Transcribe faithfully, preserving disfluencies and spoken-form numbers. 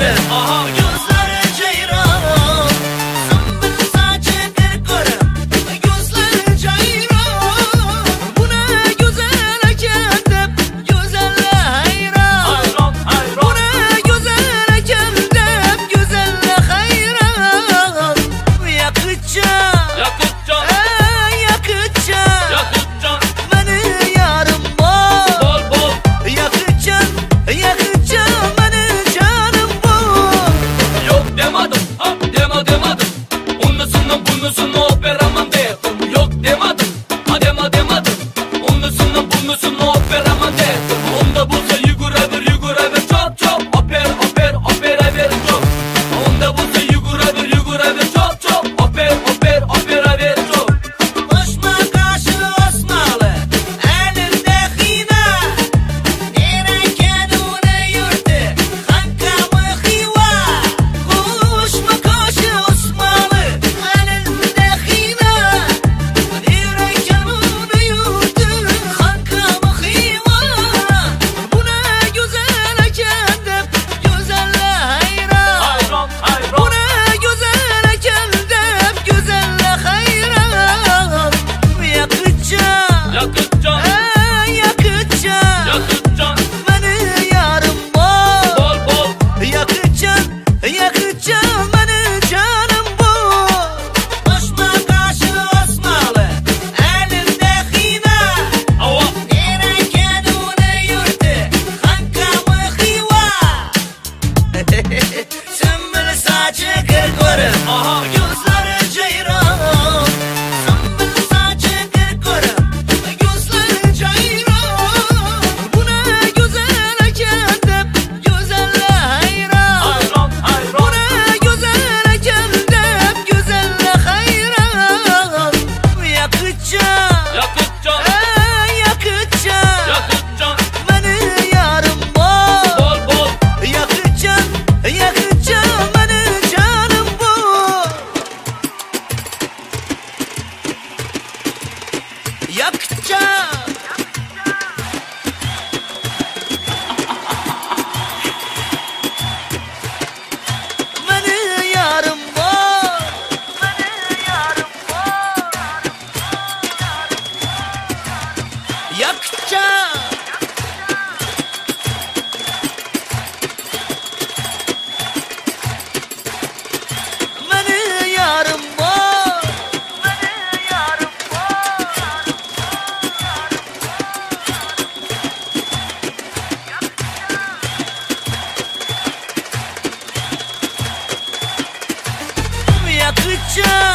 kırkırı. Aha gözleri ceyran, zımbıl saçı kırkırı. Gözleri ceyran, bu ne güzel kendip, güzelle hayran. Hayran hayran, bu ne güzel kendip, güzelle hayran. Yakıtcan, yakıtcan, ee, yakıtcan, yakıtcan. Beni yarım bol, bol bol. Yakıtcan, yakıtcan, beni canım bol. Yok demedim, ha deme demedim. Onlusunu bunlusunu operaman dedim. Yok demedim, ha deme demedim. Onlusunu bunlusunu operaman dedim. Onda bulsa yuguradır yuguradır çok çok. Oper oper opera ver çok. Onda bulsa yuguradır yuguradır çok çok. Oper oper opera ver çok. Osman karşı Osmanlı, elinde hina. Nere kendine yurdu, kankamı hiva. Koşma karşı Osmanlı, elinde hina. Nere kendine yurdu, kankamı hiva. Bu ne güzel kendip, güzelle hayran. Hayran hayran, bu ne güzel kendip, güzelle hayran. Yakıtcan, yakıtcan, ee, yakıtcan, yakıtcan. Beni yarım bol, bol bol. Yakıtcan, yakıtcan, beni canım bol. Osman karşı Osmanlı, elinde hina. Ava. Nere kendine yurdu, kankamı hiva. Zımbıl saçı kırkırı. Aha gözleri ceyran, zımbıl saçı kırkırı. Gözleri ceyran, bu ne güzel kendip, güzelle hayran. Hayran hayran, bu ne güzel kendip, güzelle hayran. Yakıtcan, yakıtcan, ee, yakıtcan, yakıtcan. Beni yarım bol, bol bol. Yakıtcan, yakıtcan, beni canım bol. Yakıtcan. Beni yarım bol, beni yarım bol. Yakıtcan. Beni yarım bol, beni yarım bol. Yakıtcan.